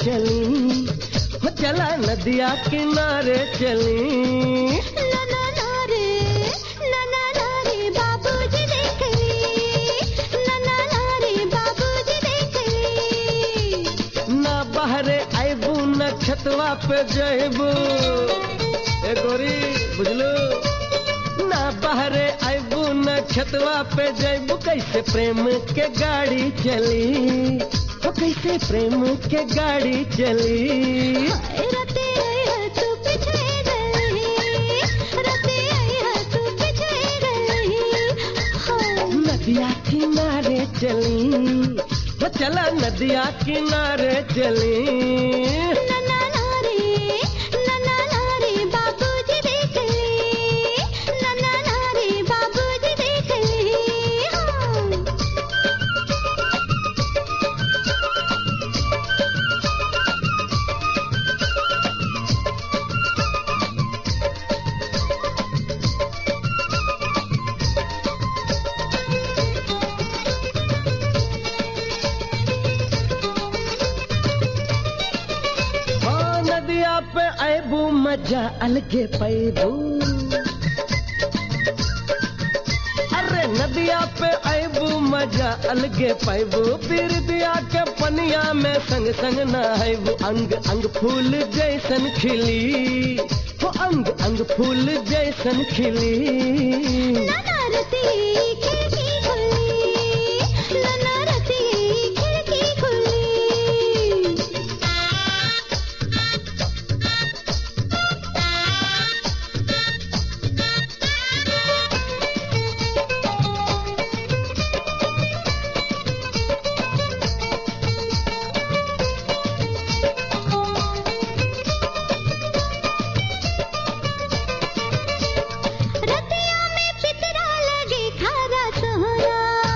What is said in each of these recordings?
चली, हो चला नदिया किनारे चली। ना ना ना रे, ना ना ना रे बाबूजी देख ली, ना ना ना रे बाबूजी देख ली। ना बहरे आइबू न छतवा पे जइबू, ए गोरी बुझलू, ना बहरे आइबू न छतवा पे जइबू। कैसे प्रेम के गाड़ी चली, हो कैसे प्रेम के गाड़ी चली। हाय रते आई तू पीछे गई, रते आई तू पीछे गई। हाय नदिया किनारे चली, हो चला नदिया किनारे चली। ना ना ना रे, ना ना ना रे बाबूजी देख ली, ना ना ना रे बाबूजी देख ली। हाँ हाँ नदिया पे आइबू मजा अलगे पैबू, अरे नदिया पे आइबू मजा अलगे पैबू। पीर दिया के पनिया में संग संग नहाइबू। अंग अंग फूल जैसन खिली, हो अंग अंग फूल जैसन खिली। ना ना रती खिड़की खुली, ना ना रती खिड़की खुली। रतिया में पितरा लगे खारा सोना,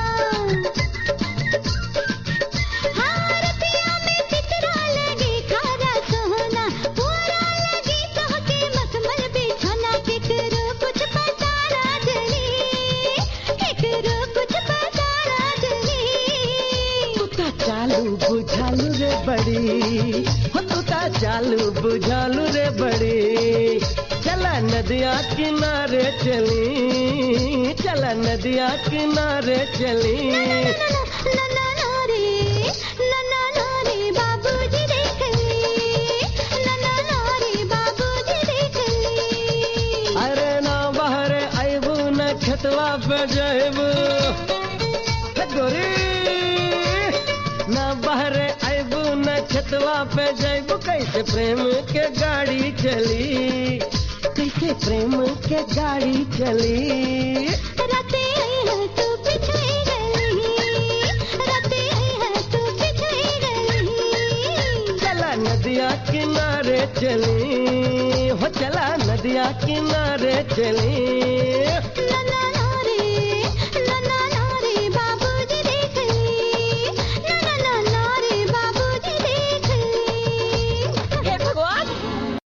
हाँ रतिया में पितरा लगे खारा सोना। पूरा लगे कह के मखमल बिछाना, केकरो कुछ पता ना चली, केकरो कुछ पता ना चली। तुता चालू बुझालू रे बड़ी, हो तुता चालू बुझालू रे बड़ी। चला नदिया किनारे चली, चला नदिया किनारे चली। ना ना ना रे, ना ना ना रे बाबूजी देख ली, ना ना ना रे बाबूजी देख ली। अरे ना बहरे आइबू न छतवा पे जइबू, हे गोरी ना बहरे आइबू न छतवा पे जइबू। कैसे प्रेम के गाड़ी चली, कैसे प्रेम के गाड़ी चली। रते आई है तू पीछे गई, रते आई है तू पीछे गई। चला नदिया किनारे चली, हो चला नदिया किनारे चली। ना ना